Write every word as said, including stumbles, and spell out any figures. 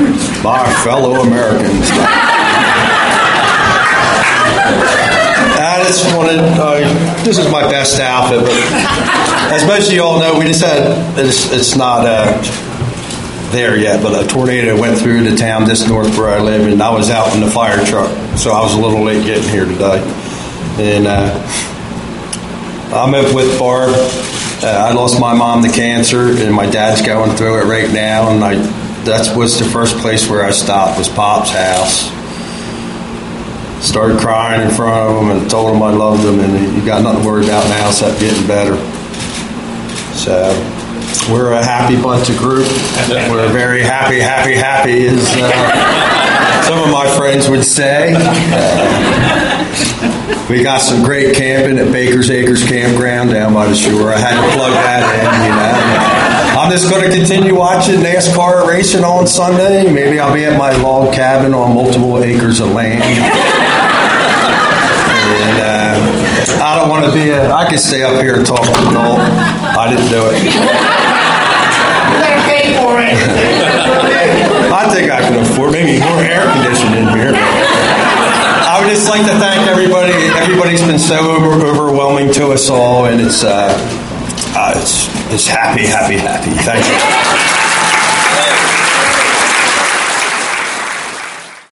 my fellow Americans. I just wanted, uh, this is my best outfit, but as most of you all know, we just had, it's, it's not uh, there yet, but a tornado went through the town just north where I live, and I was out in the fire truck, so I was a little late getting here today. And uh, I'm up with Barb. Uh, I lost my mom to cancer, and my dad's going through it right now, and I that was the first place where I stopped, was Pop's house. Started crying in front of him and told him I loved him, and you got nothing to worry about now except getting better. So we're a happy bunch of group. We're very happy, happy, happy, as uh, some of my friends would say. Uh, we got some great camping at Baker's Acres Campground down by the shore. I had to plug that in, you know. I'm just going to continue watching NASCAR racing on Sunday. Maybe I'll be at my log cabin on multiple acres of land. And uh, I don't want to be a... I could stay up here and talk to adult. I didn't do it. You gotta pay for it. I think I can afford maybe more air conditioning in here. I would just like to thank everybody. Everybody's been so over, overwhelming to us all, and it's... Uh, Uh, it's, it's happy, happy, happy. Thank you.